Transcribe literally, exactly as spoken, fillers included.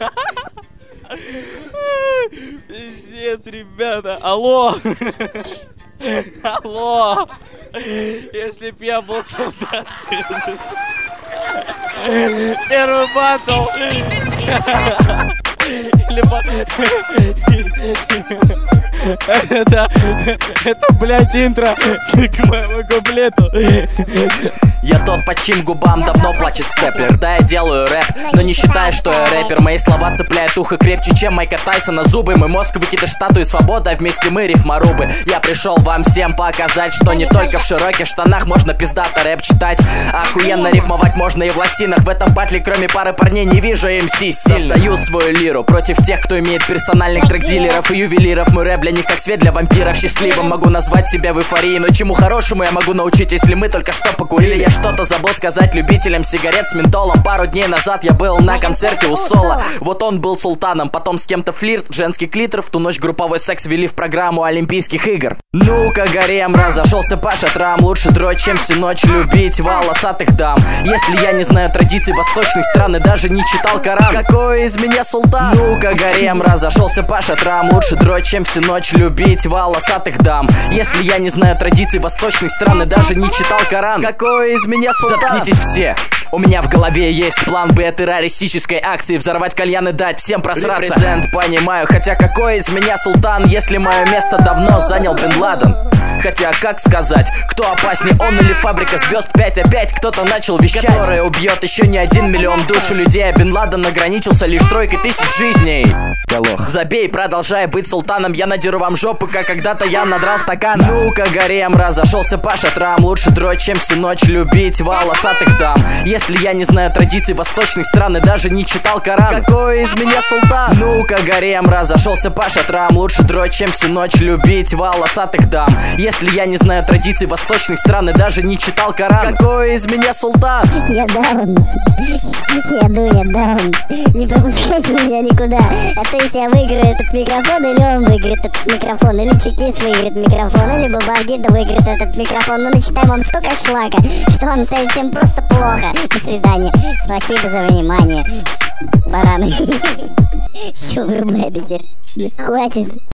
Пиздец, ребята. Алло. Алло. Если б я был солдат. Первый батл. Или это, это, блядь, интро к моему куплету. Я тот, под чьим губам давно плачет степлер. Да, я делаю рэп, но не считаю, что я рэпер. Мои слова цепляют ухо крепче, чем Майка Тайсона зубы. Мой мозг выкидыш статуи свободы, а вместе мы рифморубы. Я пришел вам всем показать, что не только в широких штанах можно пиздато рэп читать. Охуенно рифмовать можно и в лосинах. В этом батле, кроме пары парней, не вижу эм си сильно. Создаю свою лиру против тех, кто имеет персональных трек-дилеров и ювелиров. Мой рэп для них как свет для вампиров. Счастливым могу назвать себя в эйфории, но чему хорошему я могу научить, если мы только что покурили? Я что-то забыл сказать любителям сигарет с ментолом. Пару дней назад я был на концерте у Соло. Вот он был султаном, потом с кем-то флирт, женский клитор. В ту ночь групповой секс ввели в программу Олимпийских игр. Ну-ка, гарем, разошелся по шатрам. Лучше дрочь, чем всю ночь любить волосатых дам. Если я не знаю традиций восточных стран и даже не читал Коран, какой из меня султан? Ну-ка, гарем, разошелся по шатрам. Лучше дрочь, чем всю ночь любить волосатых дам. Если я не знаю традиций восточных стран и даже не читал Коран, какой из меня султан? Заткнитесь все. У меня в голове есть план Б террористической акции. Взорвать кальян и дать всем просраться. Репрезент понимаю, хотя какой из меня султан, если мое место давно занял Бен Ладен? Хотя, как сказать, кто опаснее, он или фабрика звезд пять? Опять кто-то начал вещать, которая убьет еще не один миллион душ и людей. А Бен Ладен ограничился лишь тройкой тысяч жизней. Галох. Забей, продолжай быть султаном. Я надеру вам жопу, как когда-то я надрал стакан. Ну-ка, гарем, разошелся по шатрам. Лучше дрочь, чем всю ночь любить волосатых дам. Если я не знаю традиций восточных стран и даже не читал Коран, какой из меня султан? Ну-ка, гарем, разошелся по шатрам. Лучше дрочь, чем всю ночь любить волосатых дам. Если я не знаю традиций восточных стран и даже не читал Коран, какой из меня султан? Я даун. Я ду, я даун. Не пропускайте меня никуда. А то если я выиграю этот микрофон, или он выиграет этот микрофон, или чекист выиграет микрофон, или Бабагида выиграет этот микрофон. Мы начитаем вам столько шлака, что вам станет всем просто плохо. До свидания. Спасибо за внимание. Бараны. Все, вырубай, хер. Хватит.